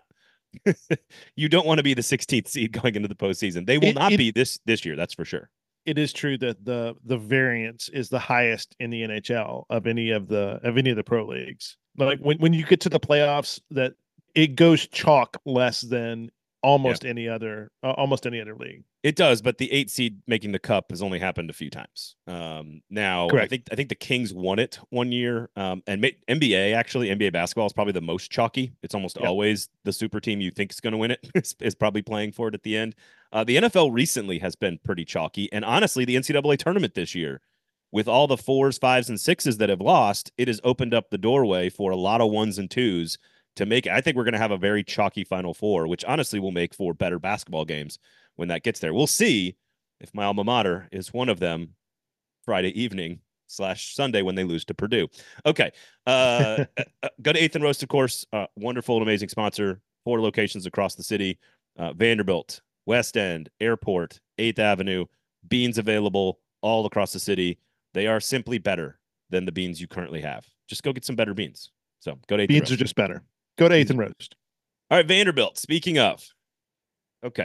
You don't want to be the sixteenth seed going into the postseason. They will It- not it- be this this year. That's for sure. It is true that the the variance is the highest in the N H L of any of the of any of the pro leagues. Like when when you get to the playoffs, that it goes chalk less than almost any other uh, almost any other league. It does, but the eight seed making the cup has only happened a few times. Um, now, Correct. I think I think the Kings won it one year, um, and ma- N B A actually N B A basketball is probably the most chalky. It's almost Yep. always the super team you think is going to win it is, is probably playing for it at the end. Uh, the N F L recently has been pretty chalky, and honestly, the N C double A tournament this year, with all the fours, fives, and sixes that have lost, it has opened up the doorway for a lot of ones and twos to make it. I think we're going to have a very chalky Final Four, which honestly will make for better basketball games when that gets there. We'll see if my alma mater is one of them Friday evening slash Sunday when they lose to Purdue. Okay. Uh, uh, go to Eighth and Roast, of course. Uh, wonderful and amazing sponsor. Four locations across the city. Uh, Vanderbilt, West End, Airport, eighth Avenue. Beans available all across the city. They are simply better than the beans you currently have. Just go get some better beans. So go to Eighth and Beans Roast. are just better. Go to Eighth and Roast. All right, Vanderbilt. Speaking of, okay.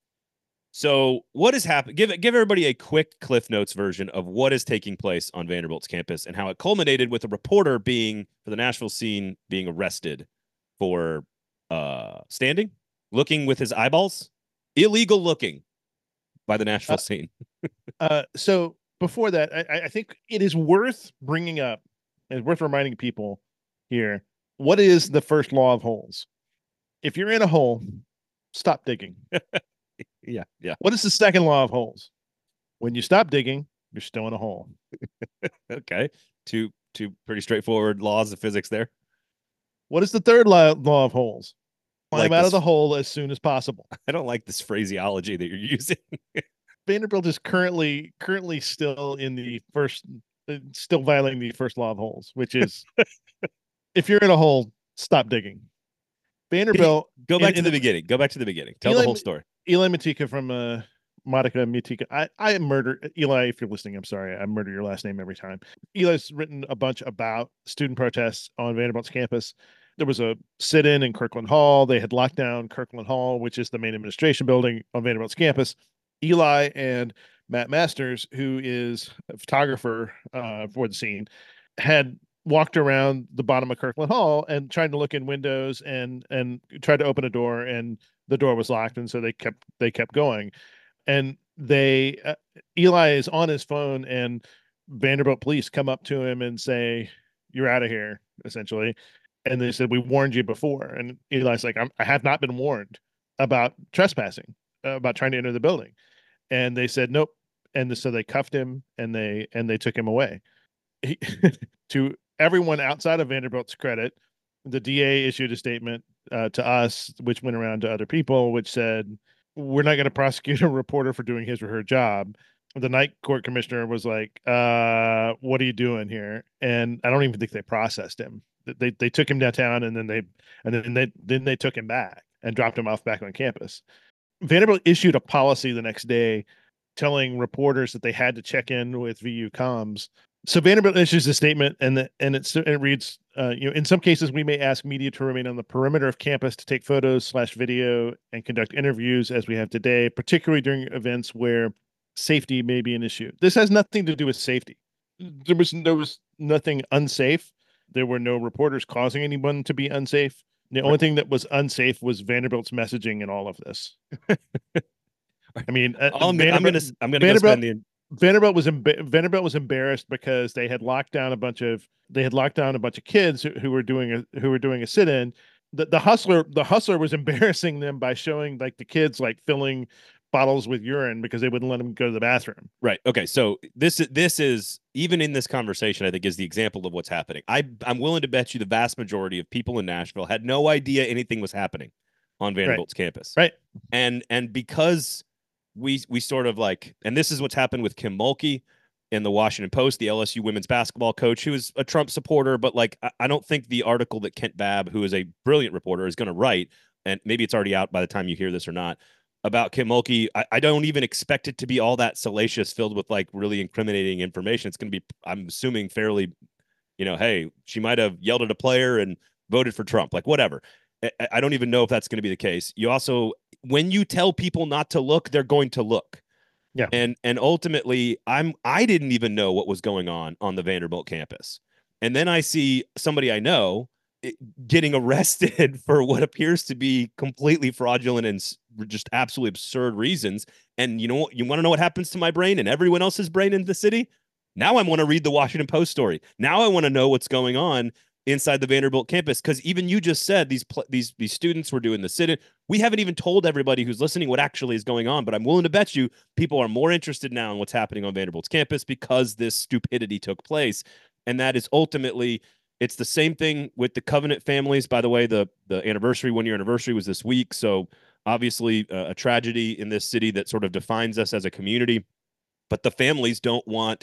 So what has happened? Give give everybody a quick Cliff Notes version of what is taking place on Vanderbilt's campus and how it culminated with a reporter being for the Nashville scene being arrested for uh, standing, looking with his eyeballs, illegal looking by the Nashville Uh, scene. Uh, so before that, I, I think it is worth bringing up and worth reminding people here what is the first law of holes. If you're in a hole, stop digging. Yeah, yeah. What is the second law of holes? When you stop digging, you're still in a hole. Okay, two two pretty straightforward laws of physics there. What is the third law, law of holes? Climb Like out this- of the hole as soon as possible. I don't like this phraseology that you're using. Vanderbilt is currently currently still in the first, uh, still violating the first law of holes, which is if you're in a hole, stop digging. Vanderbilt, Go back in- to in the the- beginning. Go back to the beginning. Tell Eli- the whole story. Eli Matika from uh, Monica Matika. I I murder Eli. If you're listening, I'm sorry. I murder your last name every time. Eli's written a bunch about student protests on Vanderbilt's campus. There was a sit-in in Kirkland Hall. They had locked down Kirkland Hall, which is the main administration building on Vanderbilt's campus. Eli and Matt Masters, who is a photographer uh, for the scene, had walked around the bottom of Kirkland Hall and tried to look in windows and and tried to open a door, and the door was locked, and so they kept they kept going. And they uh, Eli is on his phone, and Vanderbilt police come up to him and say, "You're out of here," essentially. And they said, "We warned you before." And Eli's like, I'm, "I have not been warned about trespassing, uh, about trying to enter the building." And they said, "Nope." And so they cuffed him and they and they took him away. He, to everyone outside of Vanderbilt's credit, the D A issued a statement uh, to us, which went around to other people, which said, "We're not going to prosecute a reporter for doing his or her job." The night court commissioner was like, uh, "What are you doing here?" And I don't even think they processed him. They they took him downtown, and then they and then they then they took him back and dropped him off back on campus. Vanderbilt issued a policy the next day telling reporters that they had to check in with V U comms. So Vanderbilt issues a statement, and the, and it's it reads, uh, you know, in some cases we may ask media to remain on the perimeter of campus to take photos slash video and conduct interviews as we have today, particularly during events where safety may be an issue. This has nothing to do with safety. There was there was nothing unsafe. There were no reporters causing anyone to be unsafe. The only thing that was unsafe was Vanderbilt's messaging in all of this. I mean, uh, I'm, I'm gonna I'm gonna go spend the Vanderbilt was emba- Vanderbilt was embarrassed because they had locked down a bunch of they had locked down a bunch of kids who, who were doing a who were doing a sit-in. The the hustler the hustler was embarrassing them by showing like the kids like filling bottles with urine because they wouldn't let them go to the bathroom. Right. Okay. So this is this is even in this conversation, I think, is the example of what's happening. I I'm willing to bet you the vast majority of people in Nashville had no idea anything was happening on Vanderbilt's right. campus. Right. And and because we we sort of like, and this is what's happened with Kim Mulkey in the Washington Post, the L S U women's basketball coach, who is a Trump supporter, but like I, I don't think the article that Kent Babb, who is a brilliant reporter, is going to write, and maybe it's already out by the time you hear this or not, about Kim Mulkey, I, I don't even expect it to be all that salacious, filled with like really incriminating information. It's going to be, I'm assuming, fairly, you know, hey, she might have yelled at a player and voted for Trump, like whatever. I, I don't even know if that's going to be the case. You also, when you tell people not to look, they're going to look. Yeah. And and ultimately, I'm I didn't even know what was going on on the Vanderbilt campus. And then I see somebody I know getting arrested for what appears to be completely fraudulent and just absolutely absurd reasons. And you know what? You want to know what happens to my brain and everyone else's brain in the city? Now I want to read the Washington Post story. Now I want to know what's going on inside the Vanderbilt campus, because even you just said these these these students were doing the sit-in. We haven't even told everybody who's listening what actually is going on, but I'm willing to bet you people are more interested now in what's happening on Vanderbilt's campus because this stupidity took place. And that is ultimately, it's the same thing with the Covenant families. By the way, the the anniversary, one year anniversary was this week. So obviously uh, a tragedy in this city that sort of defines us as a community. But the families don't want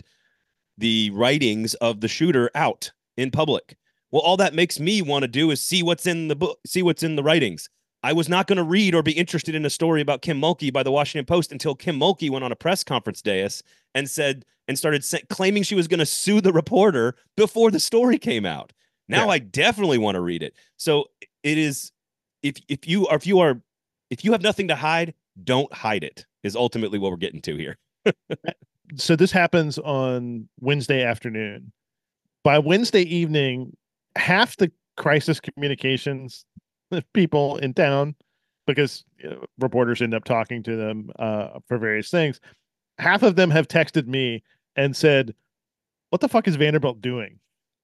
the writings of the shooter out in public. Well, all that makes me want to do is see what's in the book, see what's in the writings. I was not going to read or be interested in a story about Kim Mulkey by the Washington Post until Kim Mulkey went on a press conference dais and said and started sa- claiming she was going to sue the reporter before the story came out. Now yeah. I definitely want to read it. So it is, if if you are if you are if you have nothing to hide, don't hide it, is ultimately what we're getting to here. So this happens on Wednesday afternoon. By Wednesday evening, half the crisis communications people in town, because you know, reporters end up talking to them uh, for various things, half of them have texted me and said, what the fuck is Vanderbilt doing?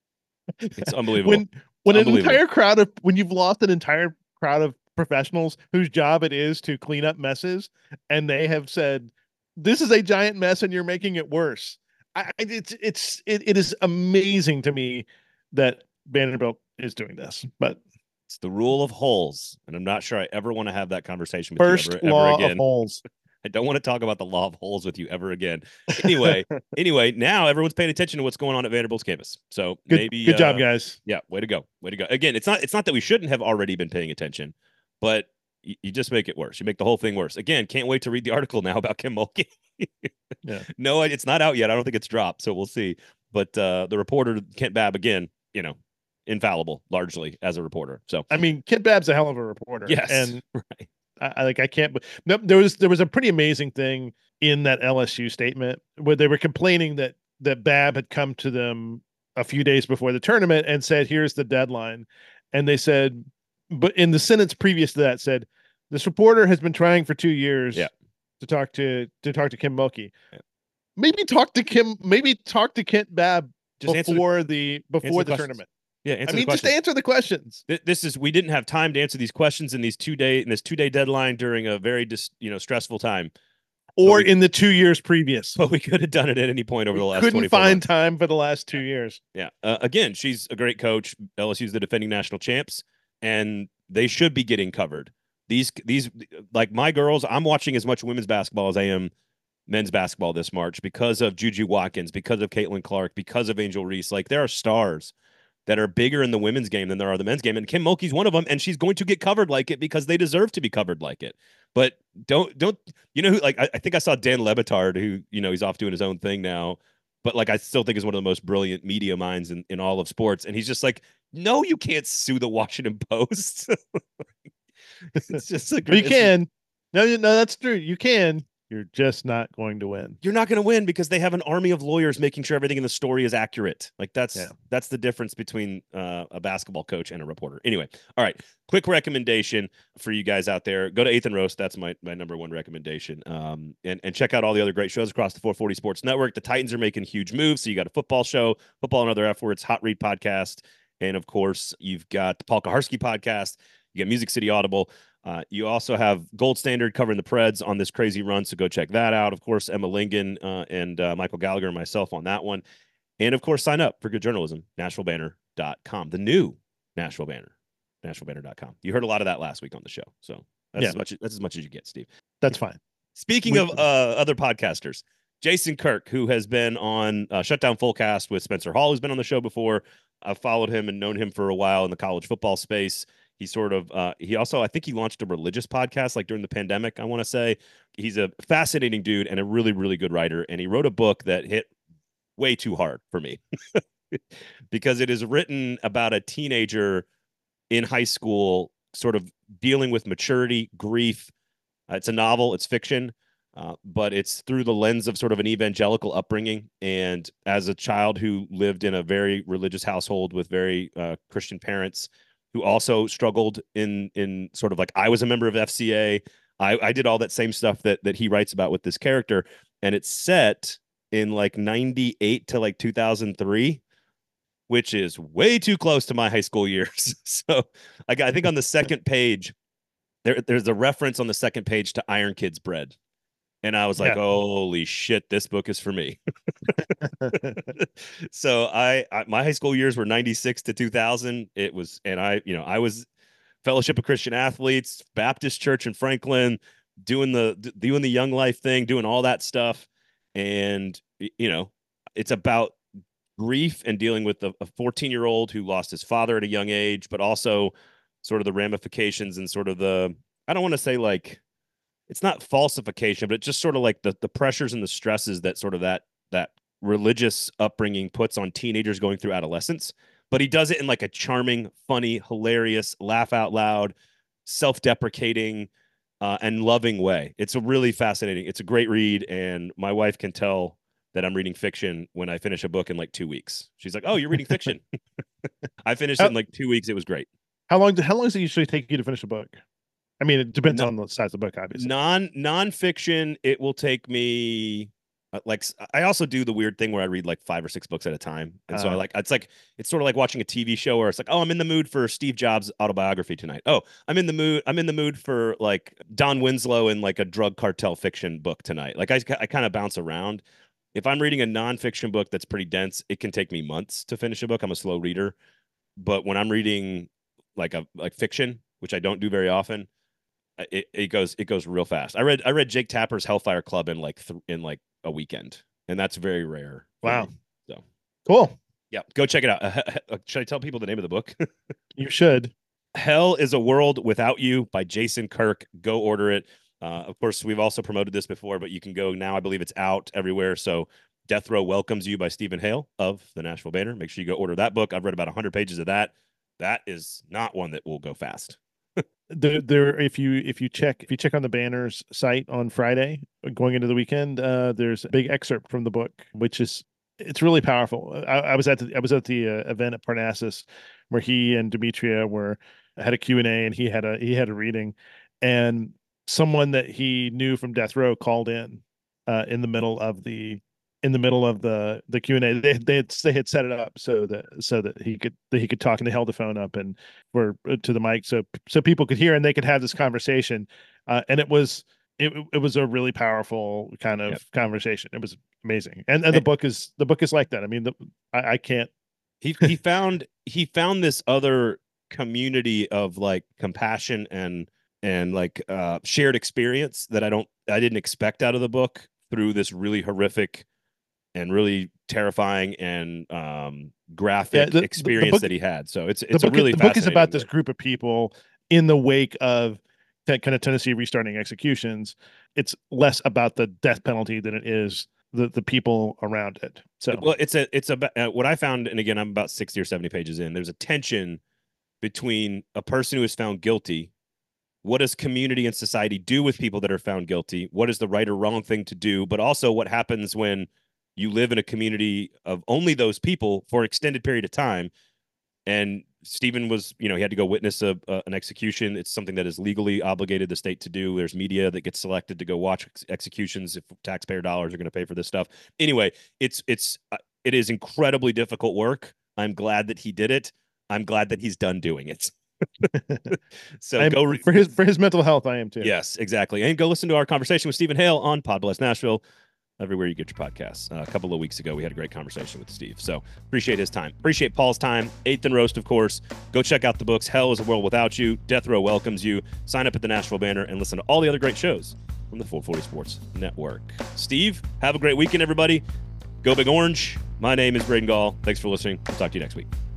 It's unbelievable. when when it's an unbelievable. entire crowd of, when you've lost an entire crowd of professionals whose job it is to clean up messes, and they have said, this is a giant mess and you're making it worse. I, it's, it's, it, it is amazing to me that Vanderbilt is doing this, but it's the rule of holes, and I'm not sure I ever want to have that conversation with first you ever, law ever again. Of holes. I don't want to talk about the law of holes with you ever again. Anyway, anyway, now everyone's paying attention to what's going on at Vanderbilt's campus. So good, maybe good uh, job, guys. Yeah, way to go, way to go. Again, it's not it's not that we shouldn't have already been paying attention, but you, you just make it worse. You make the whole thing worse. Again, can't wait to read the article now about Kim Mulkey. Yeah. No, it's not out yet. I don't think it's dropped, so we'll see. But uh, the reporter Kent Babb, again, you know, infallible largely as a reporter. So I mean, Kent Babb's a hell of a reporter. Yes, and right. I, I like I can't. No, there was there was a pretty amazing thing in that L S U statement where they were complaining that that Babb had come to them a few days before the tournament and said, "Here's the deadline," and they said, but in the sentence previous to that said, "This reporter has been trying for two years yeah. to talk to to talk to Kim Mulkey." Yeah. Maybe talk to Kim. Maybe talk to Kent Babb just before the, the before the, the tournament. Yeah, answer I mean, the just answer the questions. This is we didn't have time to answer these questions in these two day in this two day deadline during a very dis, you know stressful time, or we, in the two years previous. But we could have done it at any point over we the last. Couldn't find months. time for the last two years. Yeah. Uh, again, she's a great coach. L S U's the defending national champs, and they should be getting covered. These these like my girls. I'm watching as much women's basketball as I am men's basketball this March because of Juju Watkins, because of Caitlin Clark, because of Angel Reese. Like there are stars that are bigger in the women's game than there are the men's game. And Kim Mulkey's one of them, and she's going to get covered like it because they deserve to be covered like it. But don't, don't, you know who, like, I, I think I saw Dan Le Batard, who, you know, he's off doing his own thing now, but like, I still think is one of the most brilliant media minds in, in all of sports. And he's just like, no, you can't sue the Washington Post. It's just like, But you can. No, no, that's true. You can. You're just not going to win. You're not going to win because they have an army of lawyers making sure everything in the story is accurate. Like that's yeah. that's the difference between uh, a basketball coach and a reporter. Anyway, all right. Quick recommendation for you guys out there: go to Eighth and Roast. That's my my number one recommendation. Um, and and check out all the other great shows across the four forty Sports Network. The Titans are making huge moves. So you got a football show, football and other F words, Hot Read podcast, and of course you've got the Paul Kaharski podcast. You got Music City Audible. Uh, you also have Gold Standard covering the Preds on this crazy run, so go check that out. Of course, Emma Lingen uh, and uh, Michael Gallagher and myself on that one. And, of course, sign up for good journalism, Nashville Banner dot com, the new Nashville Banner, Nashville Banner dot com. You heard a lot of that last week on the show, so that's, yeah. as, much, that's as much as you get, Steve. That's fine. Speaking we, of uh, other podcasters, Jason Kirk, who has been on uh, Shutdown Fullcast with Spencer Hall, who's been on the show before. I've followed him and known him for a while in the college football space. He sort of, uh, he also, I think he launched a religious podcast like during the pandemic, I want to say. He's a fascinating dude and a really, really good writer. And he wrote a book that hit way too hard for me because it is written about a teenager in high school sort of dealing with maturity, grief. Uh, it's a novel, it's fiction, uh, but it's through the lens of sort of an evangelical upbringing. And as a child who lived in a very religious household with very uh, Christian parents, who also struggled in in sort of like, I was a member of F C A. I, I did all that same stuff that that he writes about with this character. And it's set in like ninety-eight to like two thousand three, which is way too close to my high school years. So like, I think on the second page, there, there's a reference on the second page to Iron Kids bread. And I was like, yeah. holy shit, this book is for me. So I, I, my high school years were ninety-six to two thousand. It was, and I, you know, I was Fellowship of Christian Athletes, Baptist Church in Franklin, doing the, doing the Young Life thing, doing all that stuff. And, you know, it's about grief and dealing with a fourteen year old who lost his father at a young age, but also sort of the ramifications and sort of the, I don't want to say like, it's not falsification, but it's just sort of like the, the pressures and the stresses that sort of that, that religious upbringing puts on teenagers going through adolescence. But he does it in like a charming, funny, hilarious, laugh out loud, self-deprecating, uh, and loving way. It's a really fascinating, it's a great read. And my wife can tell that I'm reading fiction when I finish a book in like two weeks. She's like, oh, you're reading fiction. I finished it in like two weeks. It was great. How long, how long does it usually take you to finish a book? I mean, it depends non, on the size of the book, obviously. Non nonfiction, it will take me uh, like I also do the weird thing where I read like five or six books at a time, and uh, so I like it's like it's sort of like watching a T V show where it's like, oh, I'm in the mood for Steve Jobs' autobiography tonight. Oh, I'm in the mood. I'm in the mood for like Don Winslow in like a drug cartel fiction book tonight. Like I, I kind of bounce around. If I'm reading a nonfiction book that's pretty dense, it can take me months to finish a book. I'm a slow reader, but when I'm reading like a like fiction, which I don't do very often. It, it goes it goes real fast. I read I read Jake Tapper's Hellfire Club in like th- in like a weekend, and that's very rare. Wow. Me. So cool. Yeah, go check it out. Uh, should I tell people the name of the book? You should. Hell is a World Without You by Jason Kirk. Go order it. Uh, of course, we've also promoted this before, but you can go now. I believe it's out everywhere. So Death Row Welcomes You by Stephen Hale of the Nashville Banner. Make sure you go order that book. I've read about one hundred pages of that. That is not one that will go fast. There, there. If you if you check if you check on the Banner's site on Friday, going into the weekend, uh, there's a big excerpt from the book, which is it's really powerful. I, I was at the I was at the uh, event at Parnassus, where he and Demetria were had a Q and A, and he had a he had a reading, and someone that he knew from Death Row called in, uh, in the middle of the in the middle of the the Q and A. They they had, they had set it up so that so that he could that he could talk, and they held the phone up and for to the mic so so people could hear and they could have this conversation. Uh, and it was it it was a really powerful kind of yep. conversation. It was amazing. And and, and the book is the book is like that. I mean, the, I, I can't. He he found he found this other community of like compassion and and like uh, shared experience that I don't I didn't expect out of the book through this really horrific and really terrifying and um, graphic Yeah, the- the- the experience book- that he had. So it's The it's a book, really the book is fascinating about this book. group of people in the wake of that kind of Tennessee restarting executions. It's less about the death penalty than it is the the people around it. So Well, it's a it's a uh, what I found, and again, I'm about sixty or seventy pages in. There's a tension between a person who is found guilty. What does community and society do with people that are found guilty? What is the right or wrong thing to do? But also, what happens when you live in a community of only those people for an extended period of time? And Stephen was, you know, he had to go witness a, a, an execution. It's something that is legally obligated the state to do. There's media that gets selected to go watch ex- executions if taxpayer dollars are going to pay for this stuff. Anyway, it's it's uh, it is incredibly difficult work. I'm glad that he did it. I'm glad that he's done doing it. So I'm, go re- for his for his mental health. I am too. Yes, exactly. And go listen to our conversation with Stephen Hale on Pod Bless Nashville, everywhere you get your podcasts. Uh, a couple of weeks ago, we had a great conversation with Steve. So appreciate his time. Appreciate Paul's time. Eighth and Roast, of course. Go check out the books. Hell is a World Without You. Death Row welcomes you. Sign up at the Nashville Banner and listen to all the other great shows from the four forty Sports Network. Steve, have a great weekend, everybody. Go Big Orange. My name is Braden Gall. Thanks for listening. We'll talk to you next week.